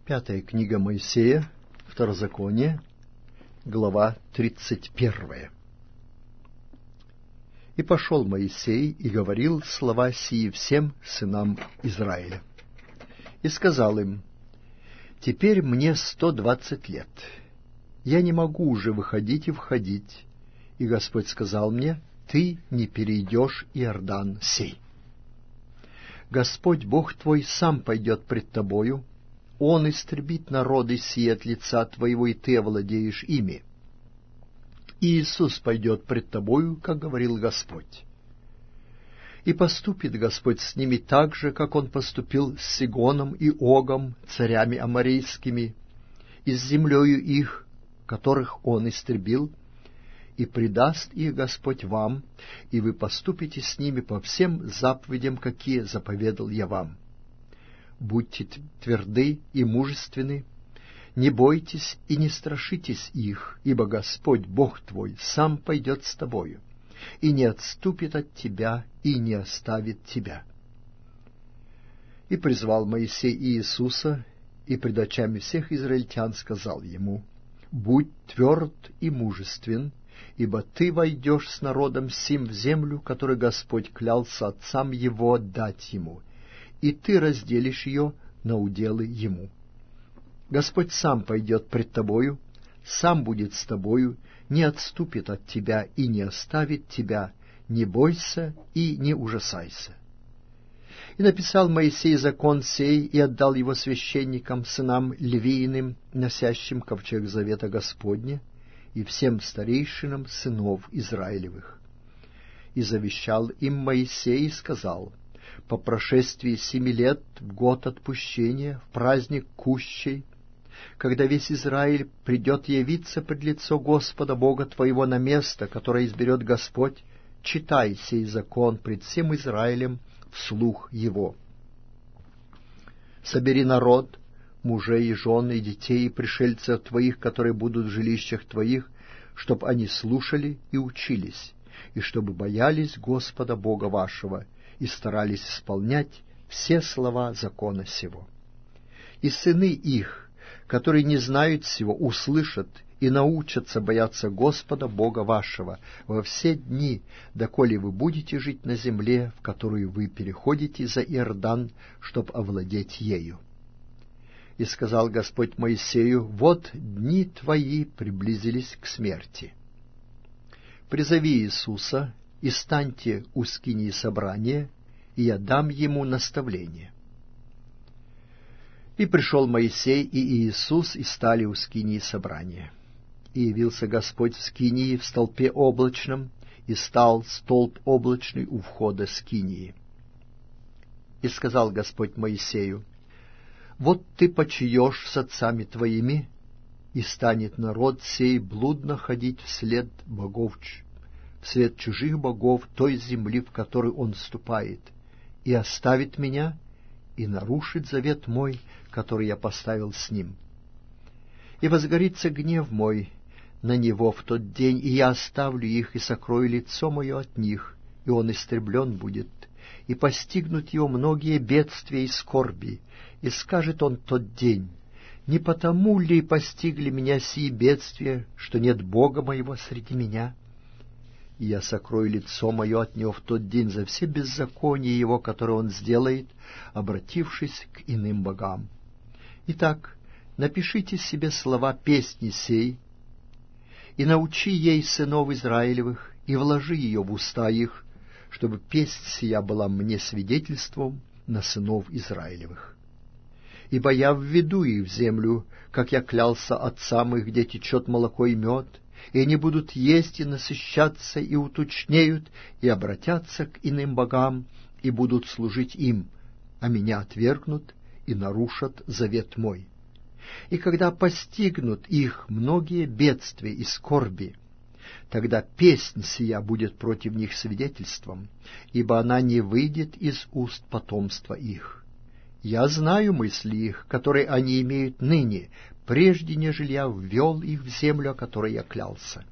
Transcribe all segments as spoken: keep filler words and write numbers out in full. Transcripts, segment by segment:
Пятая книга Моисея, Второзаконие, глава тридцать первая. «И пошел Моисей и говорил слова сии всем сынам Израиля. И сказал им: теперь мне сто двадцать лет, я не могу уже выходить и входить. И Господь сказал мне: ты не перейдешь Иордан сей. Господь Бог твой сам пойдет пред тобою, Он истребит народы сии от лица твоего, и ты овладеешь ими. И Иисус пойдет пред тобою, как говорил Господь. И поступит Господь с ними так же, как Он поступил с Сигоном и Огом, царями аморейскими, и с землею их, которых Он истребил, и предаст их Господь вам, и вы поступите с ними по всем заповедям, какие заповедал я вам. Будьте тверды и мужественны, не бойтесь и не страшитесь их, ибо Господь Бог твой сам пойдет с тобою, и не отступит от тебя, и не оставит тебя». И призвал Моисей Иисуса, и пред очами всех израильтян сказал ему: «Будь тверд и мужествен, ибо ты войдешь с народом сим в землю, которую Господь клялся отцам его дать ему, и ты разделишь ее на уделы ему. Господь сам пойдет пред тобою, сам будет с тобою, не отступит от тебя и не оставит тебя, не бойся и не ужасайся». И написал Моисей закон сей, и отдал его священникам, сынам Левииным, носящим ковчег завета Господня, и всем старейшинам сынов Израилевых. И завещал им Моисей и сказал: по прошествии семи лет, в год отпущения, в праздник кущей, когда весь Израиль придет явиться пред лицо Господа Бога твоего на место, которое изберет Господь, читай сей закон пред всем Израилем вслух его. Собери народ, мужей и жен, и детей, и пришельцев твоих, которые будут в жилищах твоих, чтоб они слушали и учились, и чтобы боялись Господа Бога вашего, и старались исполнять все слова закона сего. И сыны их, которые не знают сего, услышат и научатся бояться Господа Бога вашего во все дни, доколе вы будете жить на земле, в которую вы переходите за Иордан, чтоб овладеть ею. И сказал Господь Моисею: вот дни твои приблизились к смерти. Призови Иисуса, и станьте у скинии собрания, и я дам ему наставление. И пришел Моисей и Иисус, и стали у скинии собрания. И явился Господь в скинии в столпе облачном, и стал столб облачный у входа скинии. И сказал Господь Моисею: вот ты почиешь с отцами твоими, и станет народ сей блудно ходить вслед богов, вслед чужих богов той земли, в которую он вступает, и оставит меня, и нарушит завет мой, который я поставил с ним. И возгорится гнев мой на него в тот день, и я оставлю их, и сокрою лицо мое от них, и он истреблен будет, и постигнут его многие бедствия и скорби, и скажет он тот день: не потому ли постигли меня сии бедствия, что нет Бога моего среди меня? И я сокрою лицо мое от него в тот день за все беззакония его, которые он сделает, обратившись к иным богам. Итак, напишите себе слова песни сей, и научи ей сынов Израилевых, и вложи ее в уста их, чтобы песнь сия была мне свидетельством на сынов Израилевых. Ибо я введу их в землю, как я клялся отцам их, где течет молоко и мед, и они будут есть и насыщаться, и уточнеют, и обратятся к иным богам, и будут служить им, а меня отвергнут и нарушат завет мой. И когда постигнут их многие бедствия и скорби, тогда песнь сия будет против них свидетельством, ибо она не выйдет из уст потомства их. Я знаю мысли их, которые они имеют ныне, прежде нежели я ввел их в землю, о которой я клялся.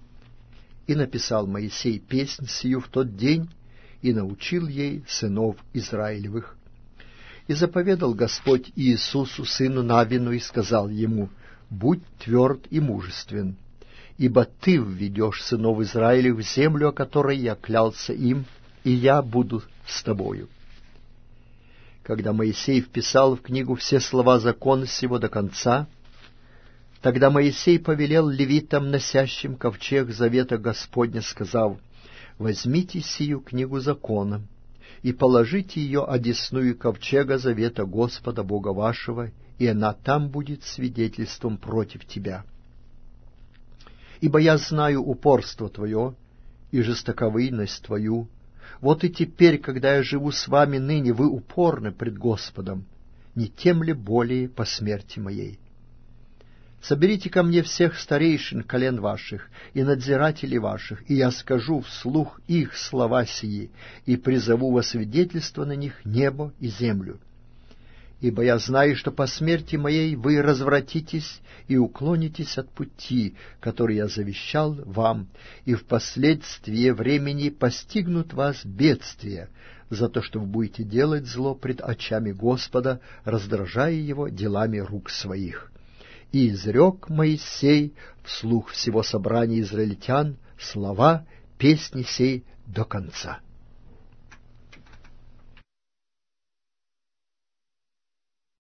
И написал Моисей песнь сию в тот день, и научил ей сынов Израилевых. И заповедал Господь Иисусу, сыну Навину, и сказал ему: «Будь тверд и мужествен, ибо ты введешь сынов Израилев в землю, о которой я клялся им, и я буду с тобою». Когда Моисей вписал в книгу все слова закона сего до конца, тогда Моисей повелел левитам, носящим ковчег завета Господня, сказав: «Возьмите сию книгу закона и положите ее одесную ковчега завета Господа Бога вашего, и она там будет свидетельством против тебя. Ибо я знаю упорство твое и жестоковыйность твою. Вот и теперь, когда я живу с вами ныне, вы упорны пред Господом, не тем ли более по смерти моей? Соберите ко мне всех старейшин колен ваших и надзирателей ваших, и я скажу вслух их слова сии, и призову во свидетельство на них небо и землю. Ибо я знаю, что по смерти моей вы развратитесь и уклонитесь от пути, который я завещал вам, и впоследствии времени постигнут вас бедствия, за то, что вы будете делать зло пред очами Господа, раздражая его делами рук своих». И изрек Моисей вслух всего собрания израильтян слова песни сей до конца.